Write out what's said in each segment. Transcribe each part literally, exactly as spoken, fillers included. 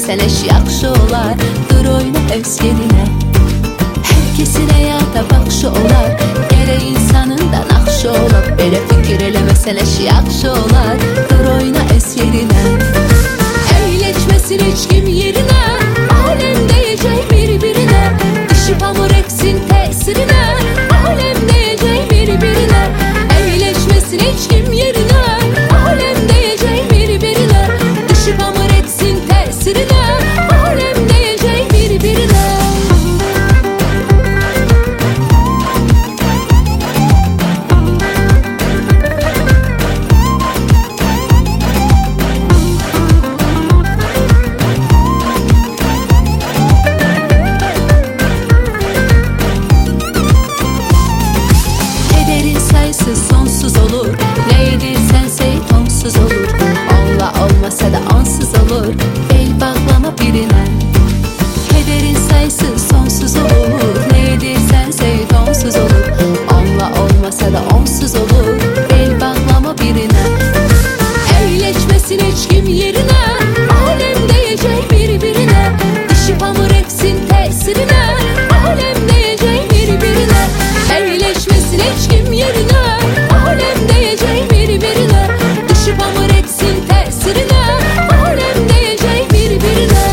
meseleş yaxşı olar. Dur oyna öz yerine. Herkesin hayata bakışı olar. Gerek insanından akşı olar. Belə fikir elə meseleş yaxşı olar. Dur oyna öz yerine. Eğleşmesin hiç kim yerine. Alem diyecek birbirine. Dişi pamur eksin tesirine. Alem diyecek birbirine. Eğleşmesin hiç kim yerine. Alem diyecek birbirine. Dişi pamur eksin tesirine. Alem diyecek birbirine. Sonsuz olur. Ne yedirsen say onsuz olur. Onla olmasa da onsuz olur. El bağlama birine. Kederin sayısı sonsuz olur. Ne yedirsen say onsuz olur. Onla olmasa da onsuz olur. El bağlama birine. Eğleşmesin hiç kim yerine. Alem diyecek birbirine. Dişi pamur eksin tesirine. Alem diyecek birbirine. Eğleşmesin hiç kim yerine. Alem diyecek birbirine. Dışı pamur etsin tesirine. Alem diyecek birbirine.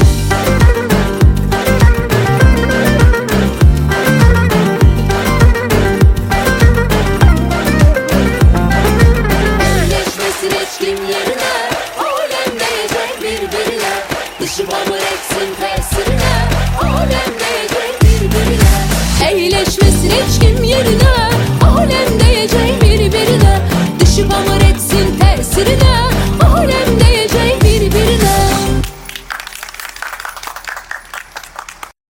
Eğleşmesin hiç kim yerine. Alem diyecek birbirine. Dışı pamur etsin tesirine. Alem